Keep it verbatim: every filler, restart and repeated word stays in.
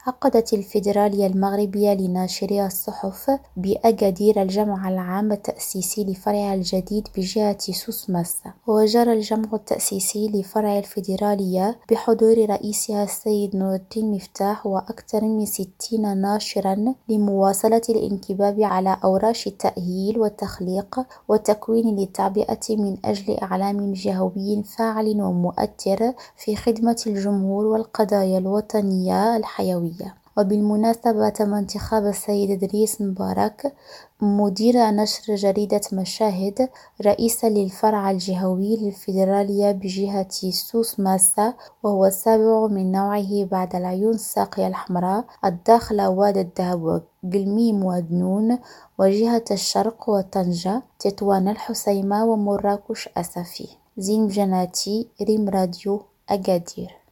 عقدت الفيدرالية المغربية لناشري الصحف بأكادير الجمع العام التأسيسي لفرعها الجديد بجهة سوسماس. وجرى الجمع التأسيسي لفرع الفيدرالية بحضور رئيسها السيد نور الدين مفتاح وأكثر من ستين ناشرا لمواصلة الانكباب على أوراش التأهيل والتخليق والتكوين للتعبئة من أجل إعلام جهوي فاعل ومؤثر في خدمة الجمهور والقضايا الوطنية الحيوية. وبالمناسبة تم انتخاب السيد إدريس مبارك مدير نشر جريدة مشاهد رئيسا للفرع الجهوي للفيدرالية بجهة سوسماس، وهو السابع من نوعه بعد العيون الساقية الحمراء الداخلة واد الذهب وقلميم ودنون وجهة الشرق وطنجة تطوان الحسيمة ومراكش أسفي. زين جناتي ريم راديو أكادير.